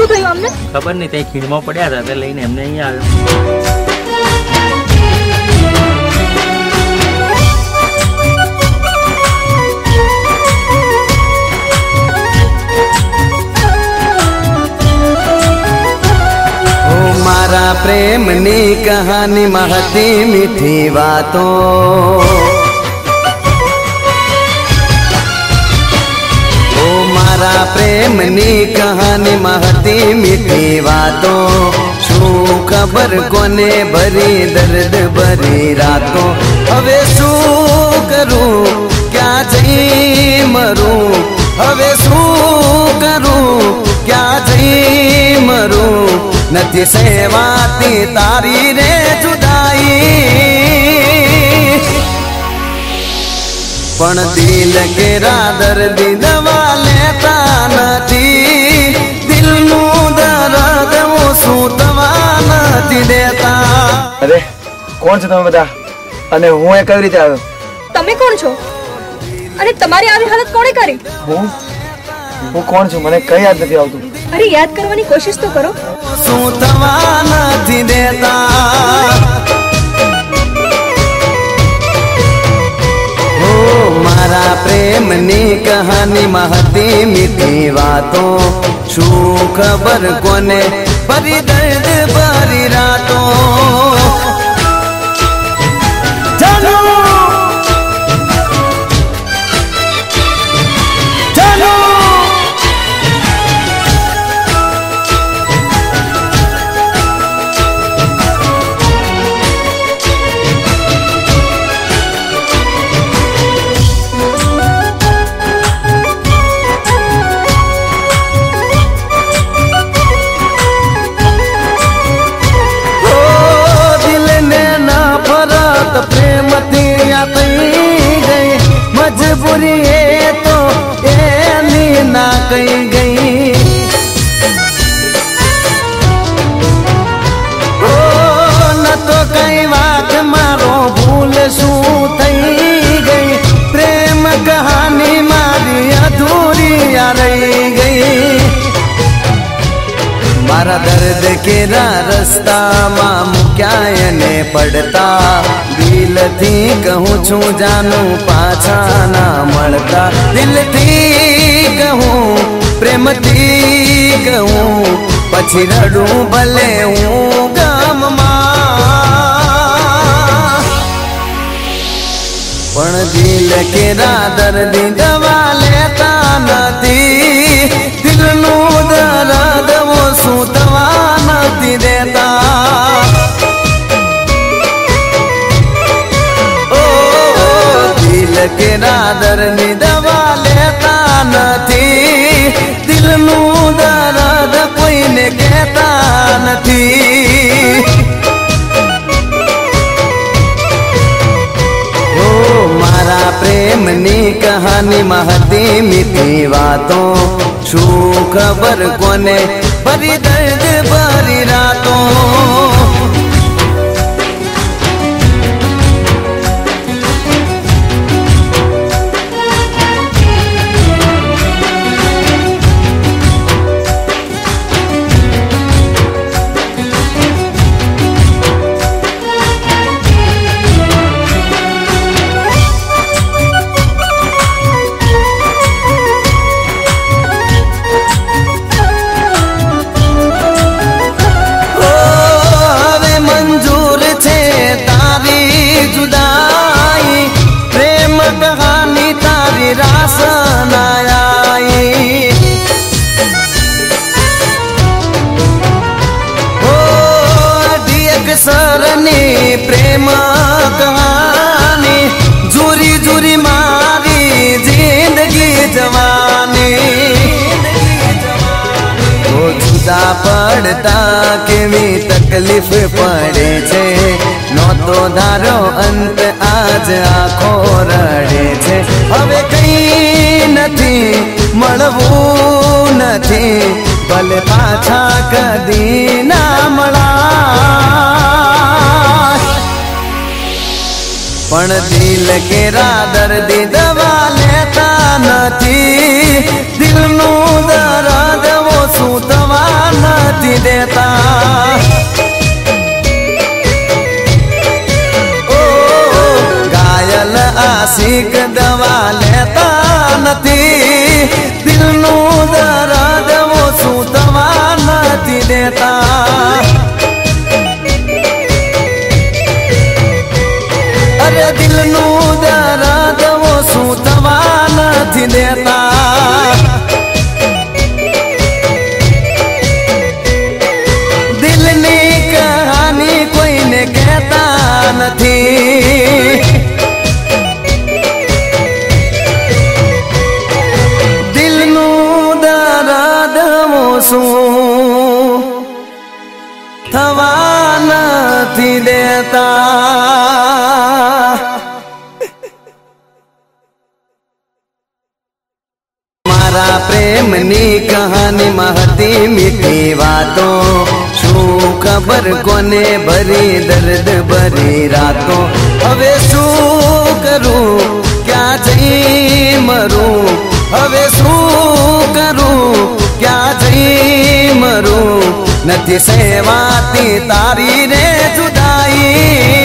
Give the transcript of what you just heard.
થયું અમને? ખબર નહીં, ત્યાં ખીણમાં પડ્યા હતા એટલે લઈને એમને અહીંયા આવ્યો. मारा प्रेमनी कहानी महती मीठी बातों ओ मारा प्रेमनी कहानी महती मीठी बातों शू खबर कोने भरी दर्द भरी रातों हवे शू करूं क्या जई मरूं हवे शू करूं क्या जई मरूं नथी सेवाती तारी रे जुदाई पण दिल केरा दर्दी दवा लेता नथी दिलनु दर्द वो सूतवा नथी देता. अरे कोण છો તમે બધા અને હું એ કઈ રીતે આવ્યો? તમે કોણ છો અને તમારી આવી હાલત કોણે કરી? હું કોણ છું મને કઈ યાદ નથી આવતું. અરે યાદ કરવાની કોશિશ તો કરો. सूतवा नथी देता ओ मारा प्रेमनी कहानी महती मीठी बातों शू खबर कोने भरी दर्द भरी रातों प्रेम दिया गई मजबूरी है तो एनी ना कही गई ओ न तो कई बात मारो भूल शू थई गई प्रेम कहानी मारी अधूरी आ रही गई मारा दर्द केरा रस्ता मां मुक्याय ने पड़ता दिल थी कहूँ छू जानू पाछा ना मळता दिल थी कहूँ प्रेम थी कहूँ पछी रडू भले हूँ गम मां पण दिल केरा दर्दी दवा लेता नथी दिलनु दर्द वो सूतवा नथी देता ओ दिल केरा दर्दी दवा लेता नथी दिलनु दर्द कोई ने कहता नथी मारा प्रेमनी कहानी महती मीठी बातों शू खबर कोने भरी दर्द भरी रातों सरनी प्रेम कहानी जुरी जुरी मारी जिंदगी जवानी तो जुदा पड़ता केवी तकलीफ पड़े छे नो तो धारो अंत आज आखो रड़े छे हवे कई नथी मळवू नथी भले पाछा कदी ना मळा पण दिल केरा दर्दी दवा लेता नथी दिलनु दर्द वो सूतवा માનસિક દવા લેતા નથી, દિલનું દર્દ ઓછું થવા નથી દેતા. અરે દિલનું દર્દ ઓછું થવા નથી દેતા. દિલની કહાની કોઈને કહેતા નથી. દિલનું દર્દ ઓછું થવા નથી દેતા. મારા પ્રેમની કહાનીમાં હતી મીઠી વાતો, શું ખબર કોને ભરી દર્દ ભરી રાતો. હવે શું કરું, ક્યાં જઈ મરું, હવે શું કરું, ક્યાં જઈ મરું. નથી સેવાતી તારી રે જુદાઈ.